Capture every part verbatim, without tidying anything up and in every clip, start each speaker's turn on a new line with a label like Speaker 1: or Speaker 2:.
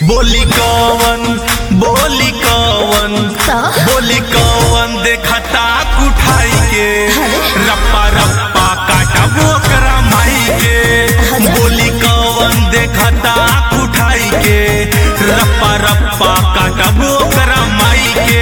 Speaker 1: बोली कौन बोली कौन बोली कौन देखता कुठाई के रप्पा रप्पा काटा बोकरा माई के। बोली कौन देखता कुठाई के रप्पा रप्पा काटा बोकरा माई के।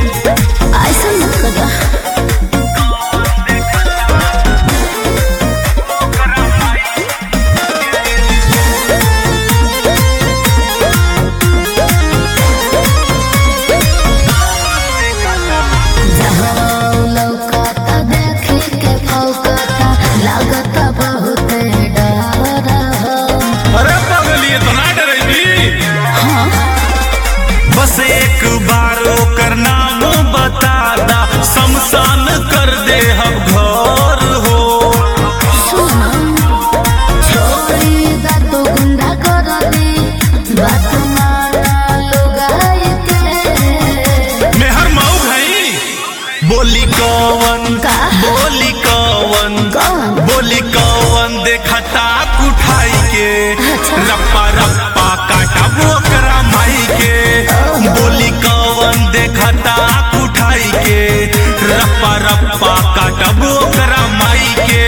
Speaker 1: बस एक बार ओकर नाम बता दा शमशान कर दे हम घर हो। मेहर मऊ भाई बोली कौन बोली कौन बोली कौन देखता कुठाई के रप्पा रप्पा काटा बोकरा माई के। बोली कौन देखता कुठाई के रप्पा रप्पा काटा बोकरा माई के।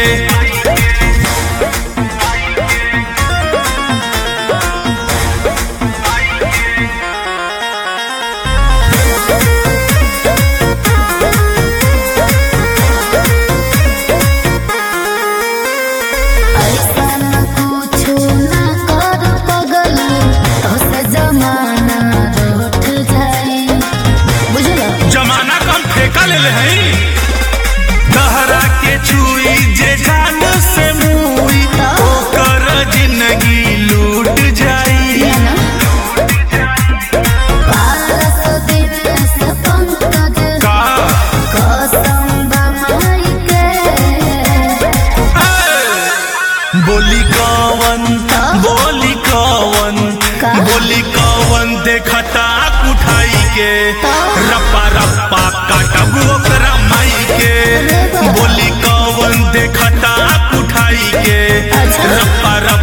Speaker 1: जमाना कम ठेका ले ले है दहरा के छुई जे जान से मुई ओकर जिंदगी लूट जाई। बोली कौन बोली कौन बोली कौन देखता कुठाई के रप्पा रप्पा काटा बोकरा माई के। बोली कौन देखता कुठाई के रप्पा रप्पा